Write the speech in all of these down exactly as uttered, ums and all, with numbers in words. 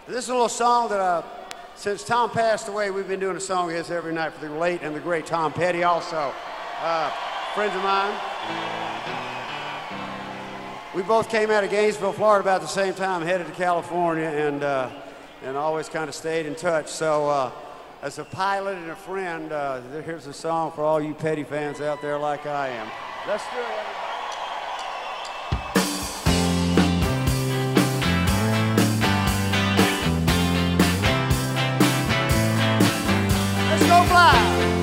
This is a little song that, uh, since Tom passed away, we've been doing a song of his every night for the late and the great Tom Petty, also uh, friends of mine. We both came out of Gainesville, Florida about the same time, headed to California, and, uh, and always kind of stayed in touch. So uh, as a pilot and a friend, uh, here's a song for all you Petty fans out there like I am. Let's do it, everybody. Go fly.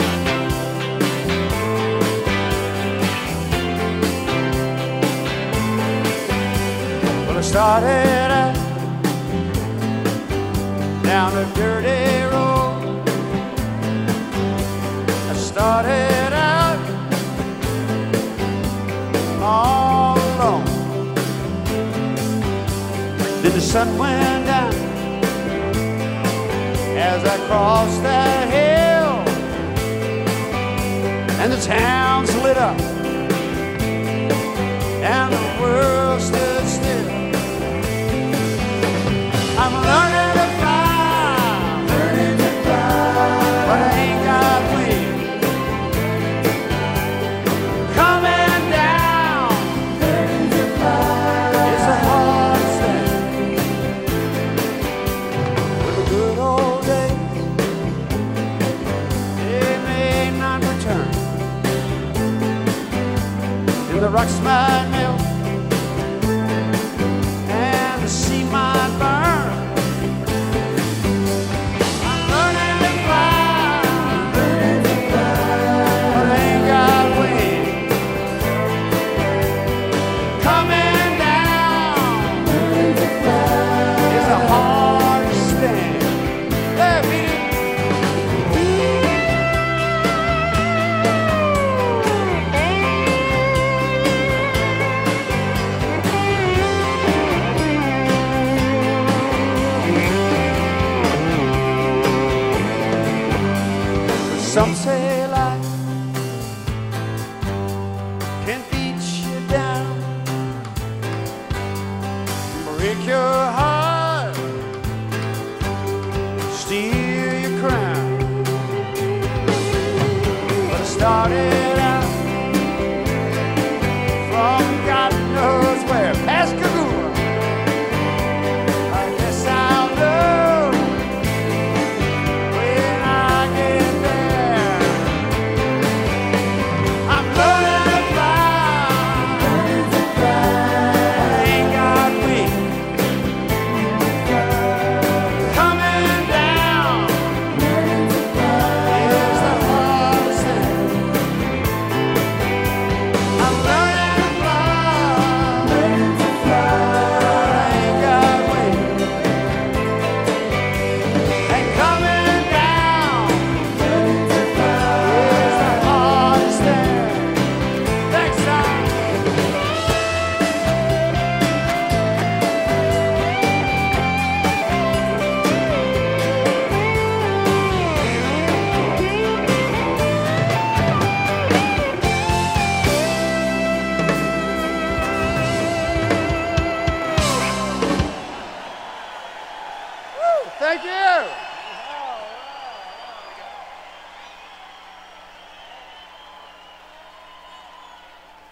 Well, I started out down a dirty road. I started out all alone. Then the sun went down as I crossed that hill, and the town's lit up, and the world stood still. I'm learning to fly, learning to fly, but I ain't got wings. Coming down, learning to fly, it's a hard thing. With the good old days, they may not return. The rocks might melt and the sea might burn. I'm learning to fly, learning to fly, but I ain't got wings. Coming down, learning to fly, is the hardest thing. Hey, beat it. Some say